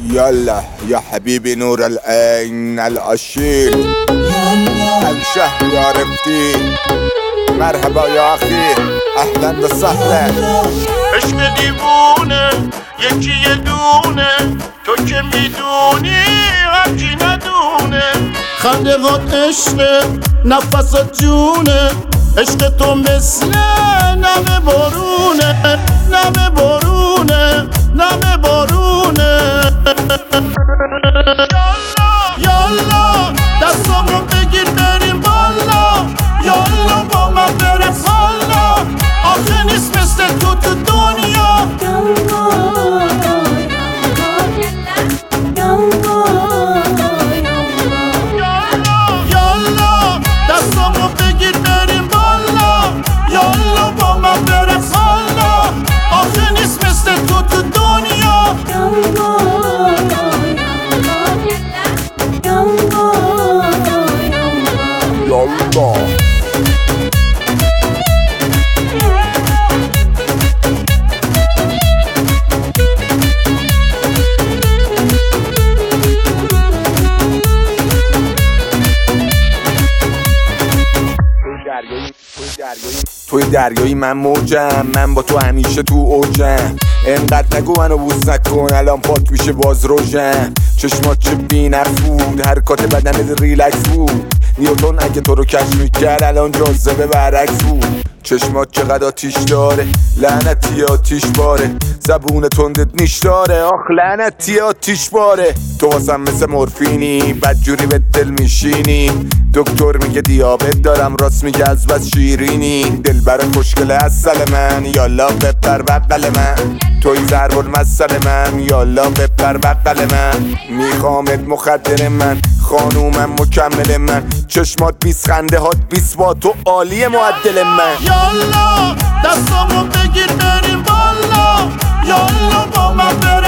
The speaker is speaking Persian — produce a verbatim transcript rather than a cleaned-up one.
يلا يا حبيبي نور العين الأشيل الشهر يا رفتي مرحبا يا أخي أهلا وسهلا عشق دیوونه یکی یه دونه تو که میدونی هرچی ندونه خنده هات عشقه نفست جونه عشق تو مثل نم بارونه نم بارونه نم بارونه یالا دستامو بگیر بریم بالا یالا با من بریم حالا آخه نیست مثل تو تو دنیا یالا دستامو بگیر بریم بالا یالا با من بریم حالا آخه نیست مثل تو تو دنیا يلا توی دریایی من موجم من با تو همیشه تو اوجم انقدر نگو منو بوس نکن الان پاک میشه باز روشن چشمات چه بی نفس بود حرکات بدنت ریلکس بود نیوتن اگه تو رو کشف میکرد الان جاذبه برعکس بود چشمات چقدر آتیش داره لعنتی آتیش باره زبون تندت نیش داره آخ لعنتی آتیش باره تو واسم مثل مورفینی بدجوری به دل میشینی دکتر میگه دیابت دارم راست میگه از بس شیرینی دلبر خوشگل اصل من یالا بپر بقل من توی ضرب المثل من یالا بپر بقل من میخوامت مخدر من خانومم مکمل من چشمات بیس خنده هات بیس با تو عالی معدل من یالا دستامو بگیر بریم بالا یالا با من بریم